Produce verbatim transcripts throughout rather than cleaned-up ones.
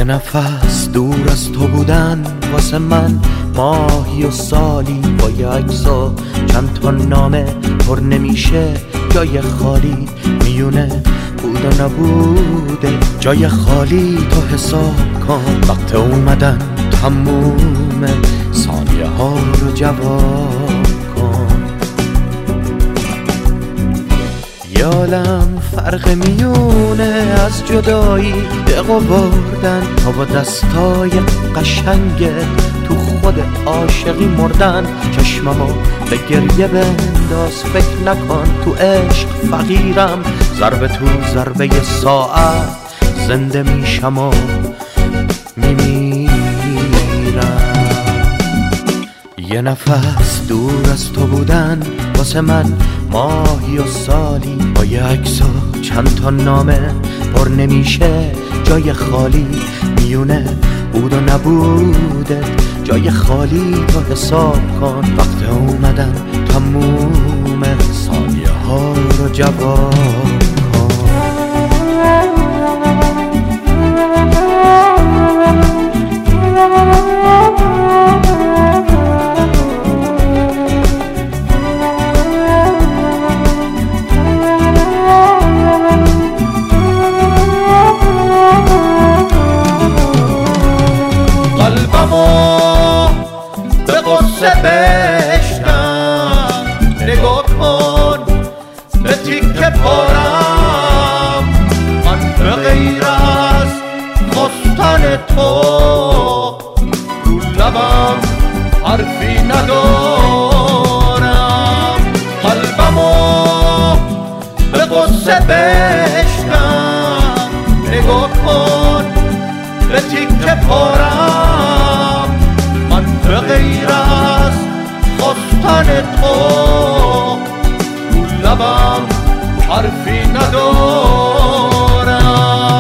نفس دور از تو بودن واسه من ماهی و سالی، با یه عکس و چند تا نامه پر نمیشه جای خالی، میونه بود و نبوده جای خالی. تو حساب کن وقت اومدن تموم ثانیه ها رو جواب کن. یه عالم فرق میونه از جدایی دقا بردن تا با دستای قشنگت تو خود عاشقی مردن. چشممو به گریه بنداز، فکر نکن تو عشق فقیرم، ضربه تو ضربه ساعت زنده میشم و میمیرم. یه نفس دور از تو بودن واسه من ماهی و سالی، با یه عکس و چند تا نامه پر نمیشه جای خالی، میونه بود و نبوده جای خالی. تو حساب کن وقت اومدن تموم ثانیه ها رو جواب کن. قلبمو به قصه بشکن، نگاه کن به تیکه پارم، من به غیر از خواستن تو رو لبم حرفی ندارم. قلبمو به قصه بشکن، نگاه کن به تیکه پارم، من به غیر از خواستن تو رو لبم حرفی ندارم.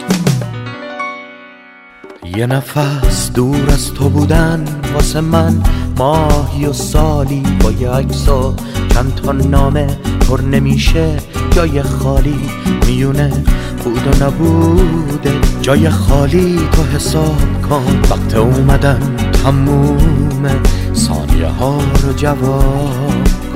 یه نفس دور از تو بودن واسه من ماهی و سالی، با یه عکس و چند تا نامه پر نمیشه جای خالی، میونه بود و نبوده جای خالی. تو حساب کن وقت اومدن تموم ثانیه ها رو جواب